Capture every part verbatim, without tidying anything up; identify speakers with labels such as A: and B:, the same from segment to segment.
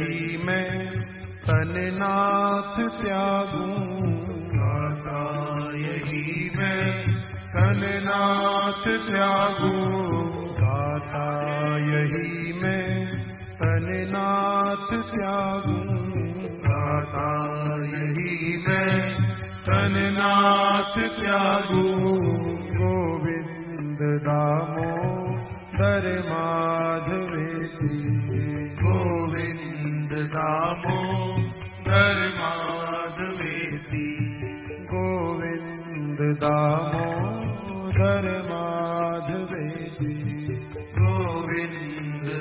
A: यही मैं तन नाथ त्यागूं, गाता यही मैं तन नाथ त्यागूं, गाता यही मैं तन नाथ त्यागूं, गाता यही मैं तन नाथ त्यागूं। गोविंद दामोदर माधवेति, गोविंद दामोदर माधवेति, गोविंद दामोदर माधवेति, गोविंद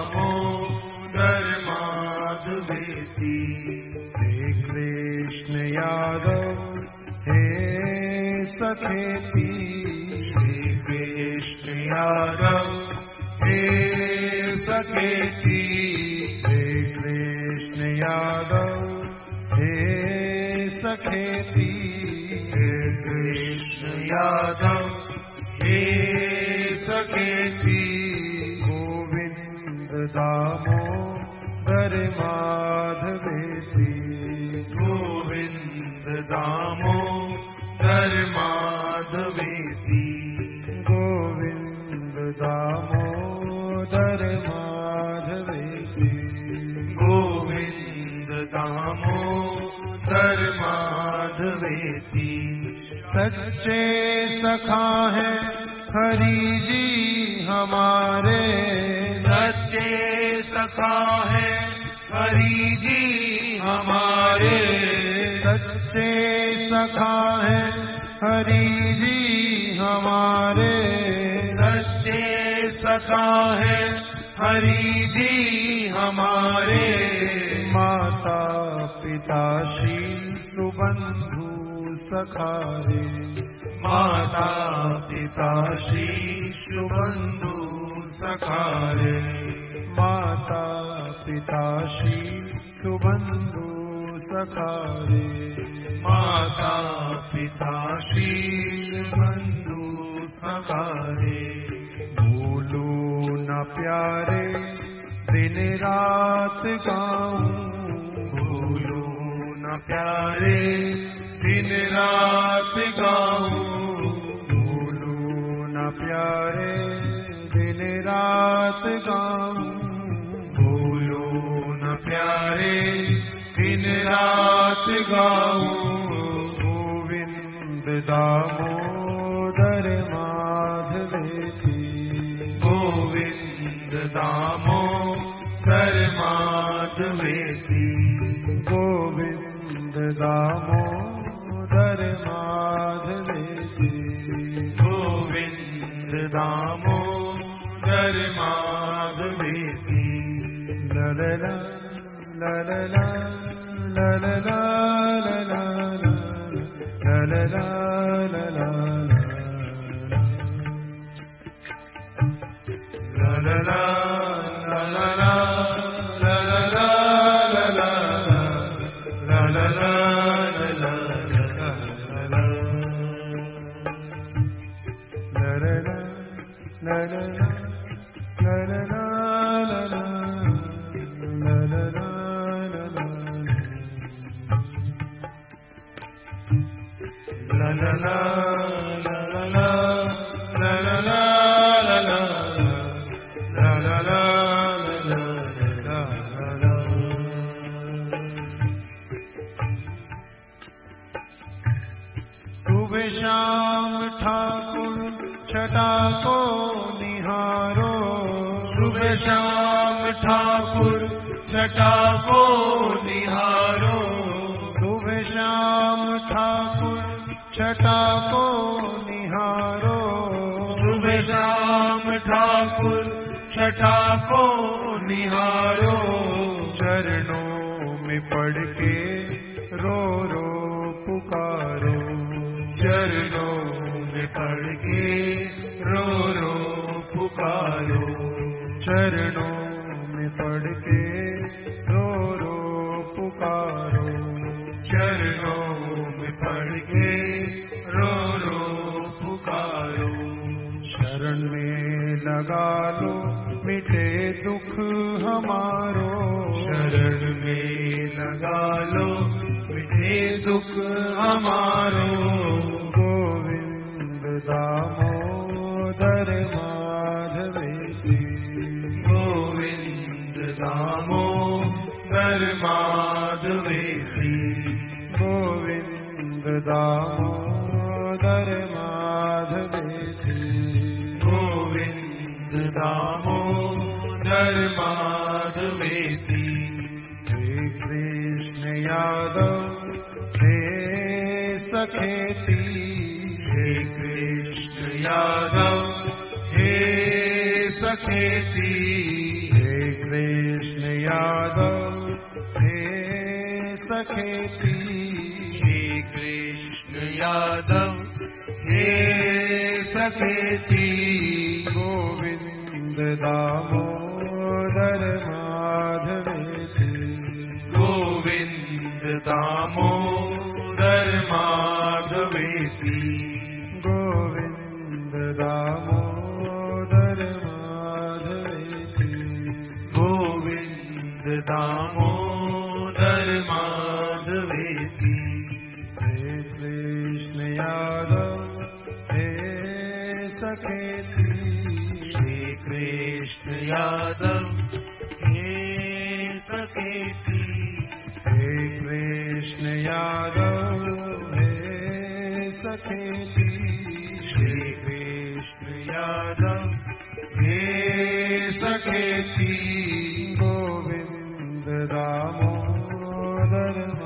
A: दामोदर माधवेति। हे कृष्ण यादव हे सखेति, श्री कृष्ण यादव हे सखेति, हे कृष्ण यादव हे सखेति, हे कृष्ण यादव हे सखेति। गोविंद दामोदर माधवेति, गोविंद दामोदर माधवेति, गोविंद दामोदर माधवेति, गोविंद दामोदर माधवेति। सच्चे सखा है हरि जी हमारे, सच्चे सखा है हरि जी हमारे, सच्चे सखा है हरि जी हमारे, सच्चे सखा है हरि जी हमारे। माता पिता श्री सुबंधु सखारे, माता पिता श्री सुबंधु सखारे, माता पिता श्री सुबंधु सखारे, माता पिता श्री सुबंधु सखारे। भूलू न प्यारे दिन रात गाऊं, भूलू न प्यारे दिन रात गाऊं, भूलू न प्यारे दिन रात गाऊं, भूलू न प्यारे दिन रात गाऊं। गोविंद दामोदर माधवेति, गोविंद दामोदर माधवेति, गोविंद दामोदर माधवेति, गोविंद दामोदर माधवेति। ललला ललला ललला ललला ललला ललला ललला ललला सुबह शाम ठाकुर छटा को निहारो, सुबह शाम ठाकुर छटा को निहारो, सुबह शाम ठाकुर छटा को निहारो, सुबह शाम ठाकुर छटा को निहारो। चरणों में पड़ के रो रो पुकारो, चरणों में पड़ के रो रो पुकारो, चरणों में पड़ के रो रो पुकारो, चरणों में पड़ के रो रो पुकारो। शरण में लगा लो मिटे दुख हमारो, शरण डालो मिटे दुख हमारो। गोविंद दामोदर माधवेति, गोविंद दामोदर माधवेति, गोविंद दामोदर माधवेति, गोविंद दामोदर माधवेति। हे कृष्ण यादव हे सखेति, हे कृष्ण यादव हे सखेति, हे कृष्ण यादव हे सखेति, हे कृष्ण यादव हे सखेति। गोविंद दामोदर माधवेति, गोविंद दामोदर माधवेति, गोविंद दामोदर माधवेति, गोविंद दामोदर माधवेति। हे कृष्ण यादव हे सखेति, हे कृष्ण यादव हे सखेति, हे कृष्ण यादव हे सखेति, हे कृष्ण यादव हे सखेति। गोविंद दामोदर